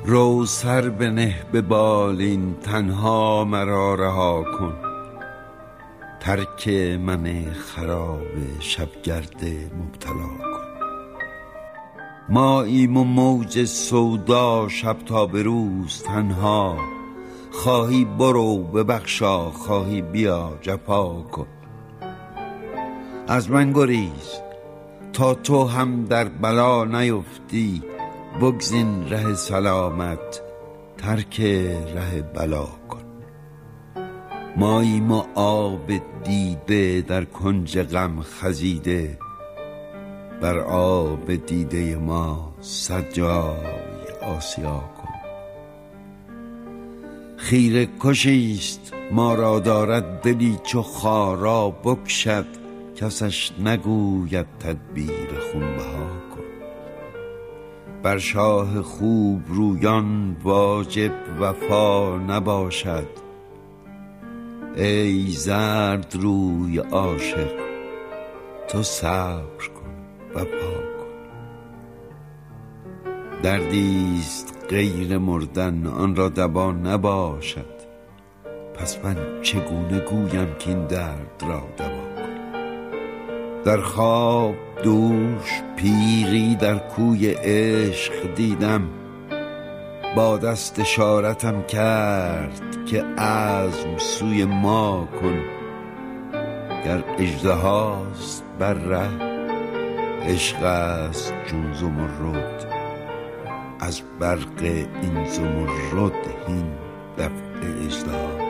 رو سر بنه به بالین، تنها مرا رها کن. ترک من خراب شبگرد مبتلا کن. ماییم و موج سودا، شب تا به روز تنها. خواهی برو ببخشا، خواهی بیا جفا کن. از من گریز تا تو هم در بلا نیفتی. بگزین ره سلامت، ترک ره بلا کن. ماییم و آب دیده در کنج غم خزیده. بر آب دیده ما صد جای آسیا کن. خیره کشیست ما را دارد دلی چو خارا بکشد. کسش نگوید تدبیر خونبها کن. بر شاه خوب رویان واجب وفا نباشد. ای زرد روی عاشق تو صبر کن وفا کن. دردیست غیر مردن، آن را دوا نباشد. پس من چگونه گویم که این درد را دوا کن. در خواب دوش پیری در کوی عشق دیدم. با دست اشارتم کرد که عزم سوی ما کن. گر اژدهاست بر ره، عشق است چون زمرد. از برق این زمرد هین دفع اژدها.